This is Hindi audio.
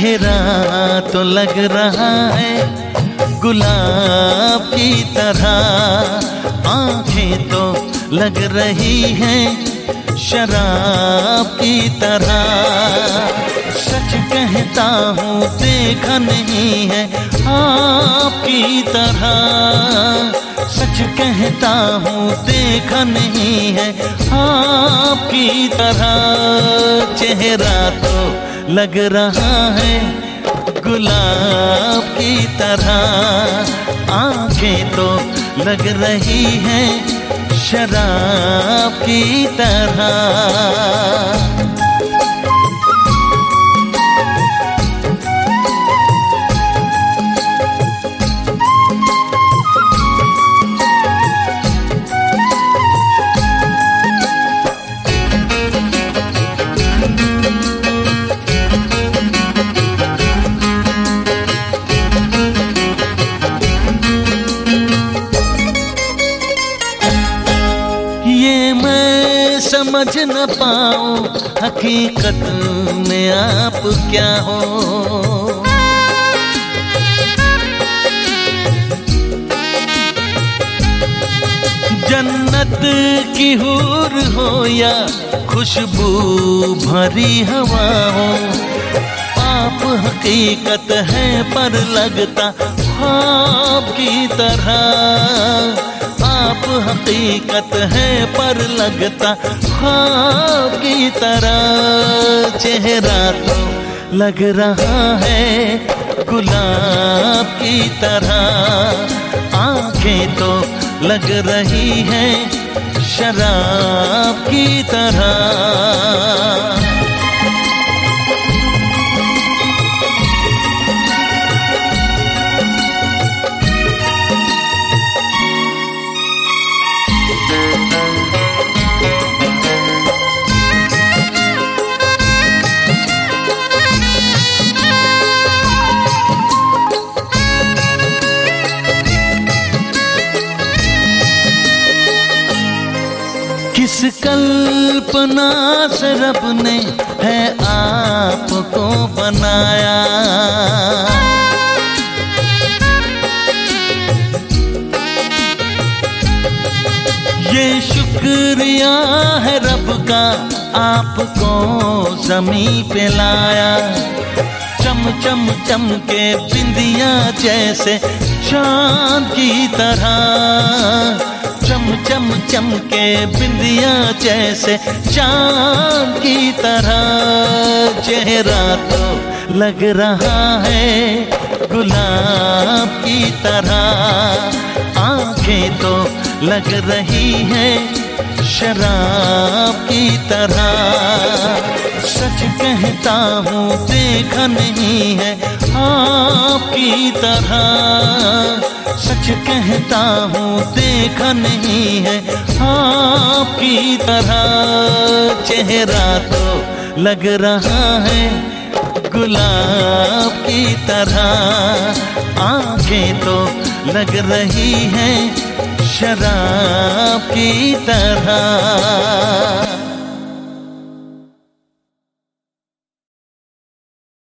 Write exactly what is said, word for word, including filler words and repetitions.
चेहरा तो लग रहा है गुलाब की तरह, आंखें तो लग रही हैं शराब की तरह। सच कहता हूँ देखा नहीं है आपकी तरह, सच कहता हूँ देखा नहीं है आपकी तरह। चेहरा तो लग रहा है गुलाब की तरह, आंखें तो लग रही हैं शराब की तरह। समझ न पाऊं हकीकत में आप क्या हो, जन्नत की हूर हो या खुशबू भरी हवा हो। आप हकीकत है पर लगता ख्वाब की तरह, आप हकीकत है पर लगता ख्वाब की तरह। चेहरा तो लग रहा है गुलाब की तरह, आंखें तो लग रही हैं शराब की तरह। किस कल्पना से रब ने है आपको बनाया, ये शुक्रिया है रब का आपको ज़मीं पे लाया। चम चम चम के बिंदिया जैसे चांद की तरह, चम चम चम के बिंदिया जैसे चांद की तरह। चेहरा तो लग रहा है गुलाब की तरह, आंखें तो लग रही हैं शराब की तरह। सच कहता हूँ देखा नहीं है आपकी तरह, सच कहता हूँ देखा नहीं है आपकी तरह। चेहरा तो लग रहा है गुलाब की तरह, आंखें तो लग रही हैं शराब की तरह।